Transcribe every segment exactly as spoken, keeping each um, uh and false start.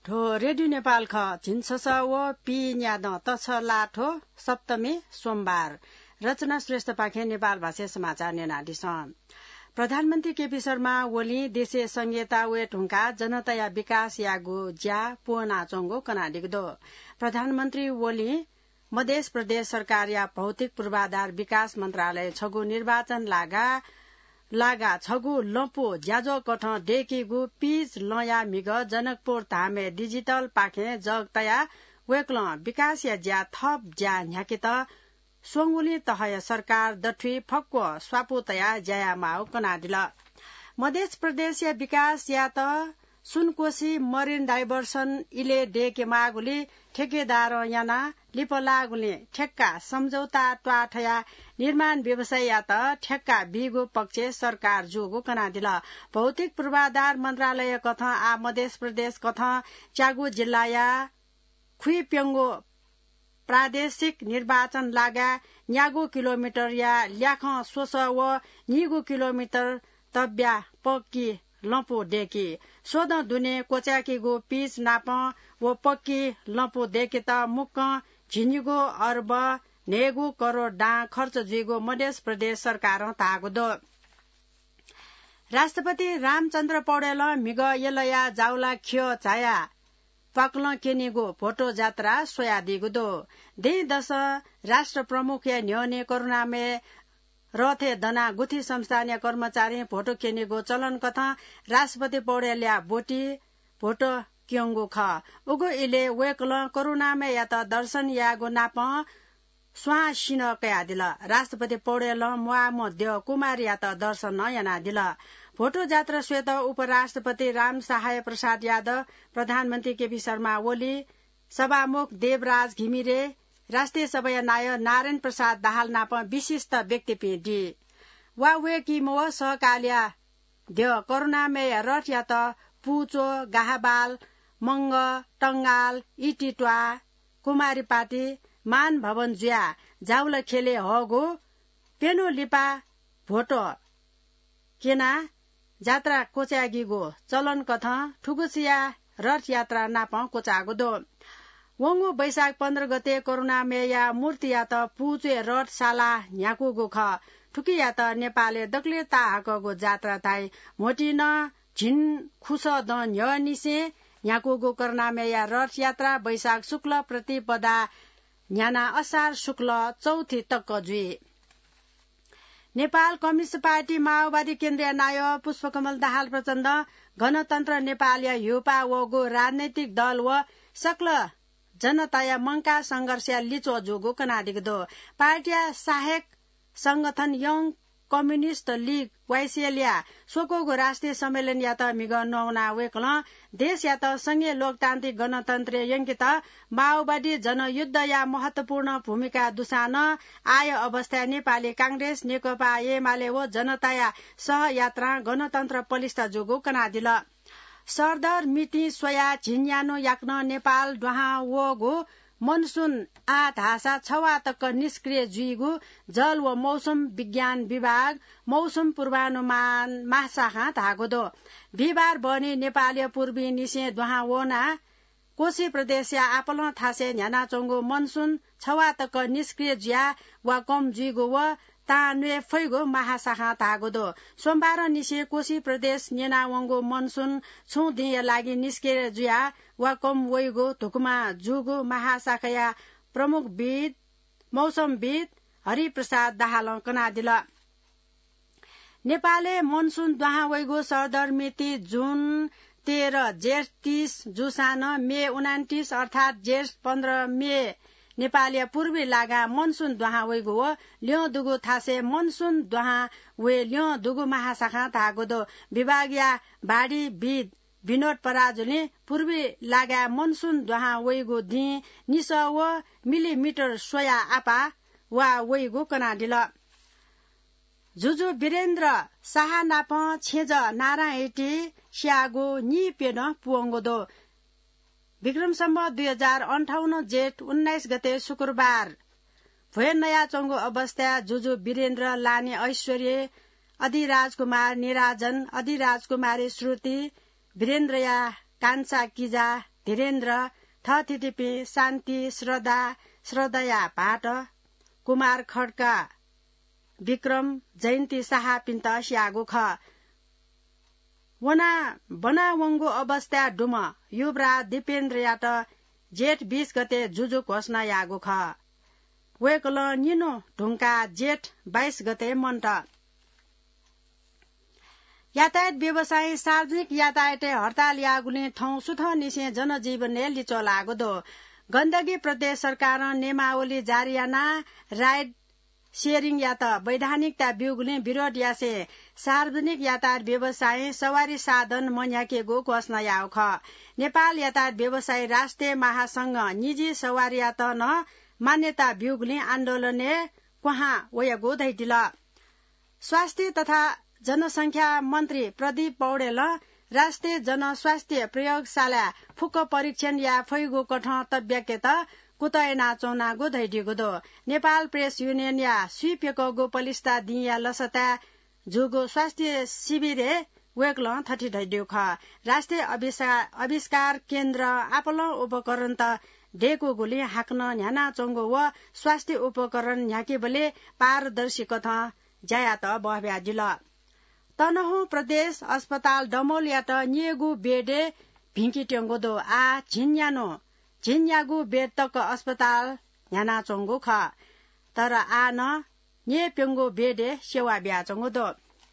ठो रेडियो नेपाल ख झिन्सस व पी न्याद तछ लाठो सप्तमी सोमबार रचना श्रेष्ठ पाखे नेपाल भाषा समाचार नेनाडिस प्रधानमन्त्री केपी शर्मा ओली देशे संहिता वे ढुङ्का जनता विकास यागु ज्या पुना चोंगो कनाडिगदो प्रधानमन्त्री ओली मध्य प्रदेश सरकार या भौतिक पूर्वाधार विकास मन्त्रालय छगु निर्वाचन लागा लागा छगु लपो ज्याजो कठ डेकीगु पीज लया मिग जनकपुर धामे डिजिटल पाखे जग तया वेक्ल विकास या ज्या थप ज्या न्याकित सोंगुली तहय सरकार दठुई फक्को स्वापु तया ज्या माउ कनादिल मध्य प्रदेश या विकास या त सुनकोशी मरिन डाइभर्सन इले डेके मागुली ठेकेदार याना लिपलागुले ठेक्का सम्झौता ट्वाठया निर्माण व्यवसाय या त ठेक्का बिगो पक्ष सरकार जोगो कनादिल भौतिक पूर्वाधार मन्त्रालय कथ आ मध्य प्रदेश कथ च्यागु जिल्ला या खुइप्यङ्गो प्रादेशिक निर्वाचन लागा न्यागो किलोमिटर या ल्याख सोस व निगो किलोमिटर तब्या पक्की लपो डेकी सोध दुने कोच्याकी गो पीच नाप वो पक्की लपो देके त मुक्क झिनिगो अर्ब नेगु करोड डा खर्च जुइगो मध्य प्रदेश सरकार तागो दो राष्ट्रपति रामचन्द्र पौडेल मिग यलया जाउला खियो छाया पाक्ल केनिगो भोटो जात्रा सोया दिगो दो दे दश राष्ट्र प्रमुख या न्योने करुणामे रथे दना गुथी संस्थानीय कर्मचारी भोटो केनेगो चलन कथा राष्ट्रपति पौडेल्या बोटी भोटो क्योंगो ख उगो इले वेकल करुणामे या त दर्शन यागो नाप स्वासिन कया दिल राष्ट्रपति पौडेल मुआ मध्य कुमार या त दर्शन याना दिल भोटो जात्रा श्वेत उपराष्ट्रपति राम सहाय प्रसाद यादव प्रधानमन्त्री केपी शर्मा ओली सभामुख देवराज घिमिरे राष्ट्रिय सभा नायक नारायण प्रसाद दाहाल नाप विशिष्ट व्यक्ति पेडी वा वे कि मो सहकालिया ध्य करुणामेय रथ या त पुचो गाहाबाल मंग टंगाल इटिटवा कुमारी पाटी मान भवन जुया जाउल खेले हगो पेनो लिपा भोटो केना जात्रा कोच्यागीगो चलन कथ ठुगुसिया रथ यात्रा नाप कोचागो दो वंगो बैशाख पन्ध्र गते करुणामेय या मूर्ति या त पुचे रथ साला न्याकुगो ख ठुकी या त नेपालले दक्ले ताहाकगो जात्रा ताई मोटिन झिन खुस द न्य निसे न्याकुगो करुणामेय या रथ यात्रा बैशाख शुक्ल प्रतिपदा न्याना असार शुक्ल चौथी तक जुई नेपाल कम्युनिस्ट पार्टी माओवादी केन्द्रीय नायक पुष्पकमल दाहाल प्रचण्ड गणतन्त्र नेपाल या युपा वगो राजनैतिक दल व सक्ल जनताया मंका संघर्ष लिचो जोगो कनाडिग दो पार्टिया सहायक संगठन यङ कम्युनिस्ट लीग वाइसिएलिया सोकोगो राष्ट्रिय सम्मेलन या त मिग नौना वेकल देश या त संघीय लोकतान्त्रिक गणतन्त्र यङ्कित माओवादी जनयुद्ध या महत्वपूर्ण भूमिका दुसान आय अवस्था नेपाली कांग्रेस नेकपा एमाले व जनताया सहयात्रा गणतन्त्र पलिष्ठ जोगो कनादिल सरदर मिति सोया झिन्यानो याक्न नेपाल डुहा वगो मनसुन आठ हासा छवा तक निष्क्रिय जुइगु जल व मौसम विज्ञान विभाग मौसम पूर्वानुमान महाशाखा धागो दो बिहिबार बनी नेपाली पूर्वी निसे डुहा वना कोशी प्रदेश या आपल थासे न्याना चोंगो मनसुन छवा तक निष्क्रिय जुया वा कम जुइगो व तान्वे फैगो महाशाखा धागो दो सोमबार निसे कोशी प्रदेश नेनावंगो मनसुन छु दिए लागि निस्केर जुया वा कम वैगो धुकुमा जुगो महाशाखा प्रमुख विद मौसमविद हरिप्रसाद दाहाल कनादिल नेपालले मनसुन दुहा वैगो सरदर मिति जुन तेह्र जेठ तीस जुसान मे उनातिस अर्थात जेठ पन्ध्र मे नेपाली पूर्वी लागा मनसुन दुहा वैगो व ल्यो दुगु थासे मनसुन दुहा वे ल्यो दुगु महाशाखा धागो दो विभागीय भाडी विद विनोद पराजुले पूर्वी लागा मनसुन दुहा वैगो दि निस व मिलिमिटर सोया आपा वा वैगो कनाडिल जुजु वीरेन्द्र शाह नाप छेज नारायटी स्यागो नि पेन पुवंगो दो विक्रम सम्वत दुई हजार अन्ठाउन्न जेठ उन्नाइस गते शुक्रबार भए नयाँ चंगो अवस्था जुजु वीरेन्द्र लाने ऐश्वर्य अधिराजकुमार निराजन अधिराजकुमारी श्रुति वीरेन्द्रया कान्छा किजा धीरेन्द्र थथितिपी शान्ति श्रद्धा श्रद्धया भाट कुमार खड्का विक्रम जयन्ती शाह पिन्त स्यागो ख वना बनावंगो अवस्था डुम युवरा दिपेन्द्र याट जेठ बीस गते जुजु घोषणा यागो ख वेकल निनो ढुङ्का जेठ बाइस गते मन्ट यातायात व्यवसाय सार्वजनिक यातायात हड़ताल यागुने ठाउँ सुथ निसे जनजीवन ने लिचो लागो दो गण्डकी प्रदेश सरकार नियमावली जारी याना राइड शेयरिङ या त वैधानिकता ब्युगुले विरोध यासे सार्वजनिक यातायात व्यवसाय सवारी साधन मन्याकेगो घोषणा याउ ख नेपाल यातायात व्यवसाय राष्ट्रिय महासंघ निजी सवारी यात न मान्यता ब्युगुले आन्दोलनले कहाँ वयगो दैटिल स्वास्थ्य तथा जनसंख्या मन्त्री प्रदीप पौडेल राष्ट्रिय जनस्वास्थ्य प्रयोगशाला फुक परीक्षण या फैगो कठ तब्याकेत कुतयना चौनागो धैडिगो दो नेपाल प्रेस युनियन या स्वीपेको पलिस्ता दिया लसता जुगो स्वास्थ्य शिविरे वेक्ल थटी धैडियो ख राष्ट्रिय आविष्कार केन्द्र आपल उपकरण त डेको गोली हाक्न न्याना चौंगो व स्वास्थ्य उपकरण न्याकेबले पारदर्शी कथ जायात बहब्याजिल तनहु प्रदेश अस्पताल डमोल या त नियगु बेडे भिंकी टेंगो दो आ झिन्यानो झिन्यागु बेड तक अस्पताल न्याना चोंगो ख तर आ न ने पेंगो बेडे सेवा ब्याचोंगो दो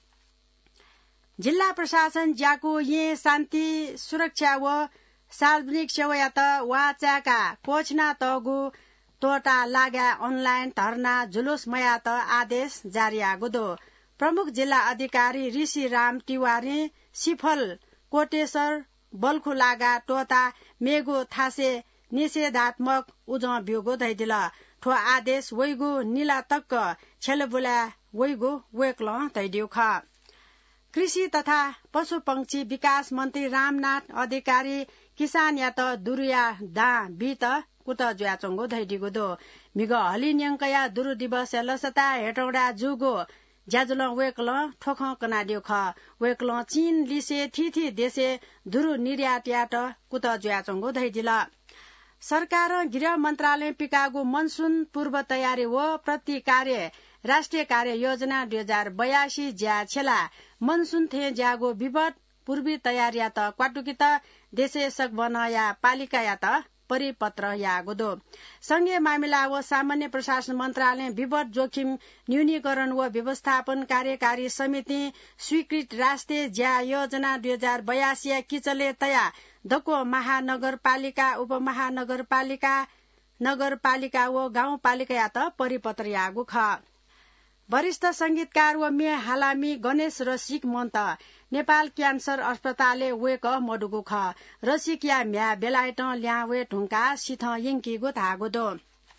जिल्ला प्रशासन ज्याको ये शान्ति सुरक्षा व सार्वजनिक सेवा या त वाचाका कोचना तगु तोटा लागा अनलाइन धरना जुलुस मया त आदेश जारी आगो दो प्रमुख जिल्ला अधिकारी ऋषि राम तिवारी सिफल कोटेश्वर बल्खु लागा टोता मेगो थासे निषेधात्मक उज ब्युगो दैदिल ठो आदेश वैगो निला तक्क छेलबुला वैगो वेक्ल दैदियो ख कृषि तथा पशु पंक्षी विकास मन्त्री रामनाथ अधिकारी किसान या त दुरिया दा बित कुत ज्याचोंगो दैडिगो दो मिग हलिन्यंकया दुरु दिवस लसता हेटौडा जुगो ज्याजुल वेक्ल ठोख कनाडियो ख वेक्ल चीन लिसे थिथि देशे दुरु निर्यात यात कुत ज्याचोंगो दैदिल सरकार गृह मन्त्रालय पिकागो मनसुन पूर्व तयारी व प्रति कार्य राष्ट्रिय कार्य योजना दुई हजार बयासी ज्या छेला मनसुन थे ज्यागो विवट पूर्वी तयारी या त क्वाटुकित देशे सकबन या पालिका या त परिपत्र या गोदो संघीय मामिला व सामान्य प्रशासन मन्त्रालय विवट जोखिम न्यूनीकरण व व्यवस्थापन कार्यकारी समिति स्वीकृत राष्ट्रिय ज्या योजना दुई हजार बयासी किचले तया दको महानगरपालिका उपमहानगरपालिका नगरपालिका व गाउँपालिका या त परिपत्र यागो ख वरिष्ठ संगीतकार व मे हालामी गणेश रसिक मन्त नेपाल क्यान्सर अस्पतालले वेक मडुगो ख रसिक या म्या बेलायट ल्यावे ढुङ्का सिथ यिङ्कीगो धागो दो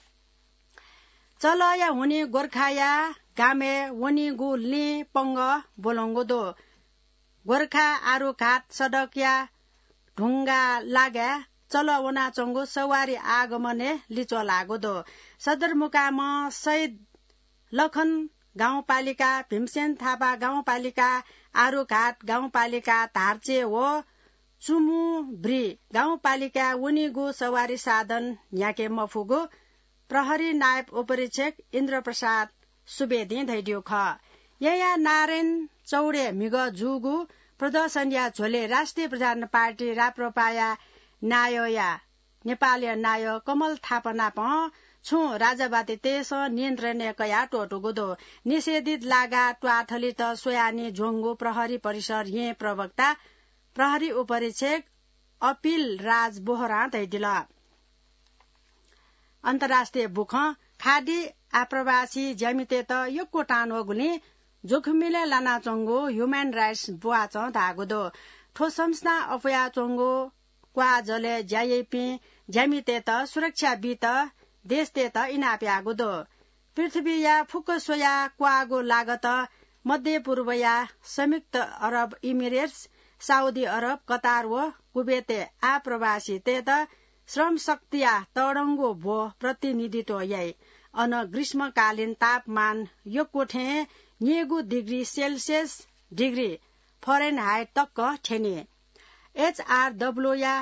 चल या हुने गोर्खा या गामे वनी गु ले पंग बोलंगो दो गोर्खा आरो घाट सडक या ढुङ्गा लागा चल वना चंगो सवारी आगमने लिचो लागो दो सदरमुकाम शहीद लखन गाउँपालिका भीमसेन थापा गाउँपालिका आरुघाट गाउँपालिका धार्चे हो चुमुब्री गाउँपालिका उनीगो सवारी साधन याके मफुगो प्रहरी नायब उपरीक्षक इन्द्र प्रसाद सुवेदी धैडियो ख या नारायण चौडे मिग जुगु प्रदर्शन या झोले राष्ट्रिय प्रधान पार्टी राप्रपाया नायया नेपाली नाय कमल थापना प छु राजाबाती तेस नियन्त्रण कया टोटुगो दो निषेधित लागा ट्वाथली त सोयानी झोंगो प्रहरी परिसर ये प्रवक्ता प्रहरी उपरीक्षक अपिल राज बोहरा दैदिल अन्तर्राष्ट्रिय बुख खाडी आप्रवासी ज्यामिते त योको टानो गुली जोखिमिले लाना चंगो ह्युमन राइट्स बुवाच धागो दो ठो संस्था अफया चंगो क्वा जले ज्यायपी ज्यामिते त सुरक्षा बित देश ते त इनाप्यागो दो पृथ्वी या फुक सोया क्वागो लागत मध्य पूर्व या संयुक्त अरब इमिरेट्स साउदी अरब कतार व कुवेते आप्रवासी ते त श्रम शक्तिया तडंगो भो प्रतिनिधित्व याई अन ग्रीष्मकालीन तापमान यो कोठे नेगु डिग्री सेल्सियस डिग्री फरेनहाइट तक ठेने एचआरडब्ल्यू या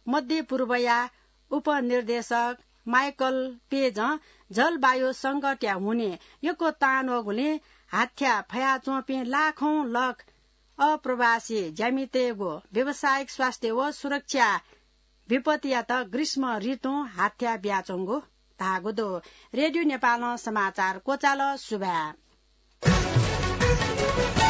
मध्य पूर्वया उपनिर्देशक माइकल पेज जलवायु संकट हुने यो तान गुले हाथ्या फया चोपे लाखौं लख अप्रवासी ज्यामितेगो व्यावसायिक स्वास्थ्य व सुरक्षा विपत्तिया त ग्रीष्म ऋतु हाथ्या ब्याचोंगो तागोदो रेडियो नेपाल समाचार कोचाल सुबा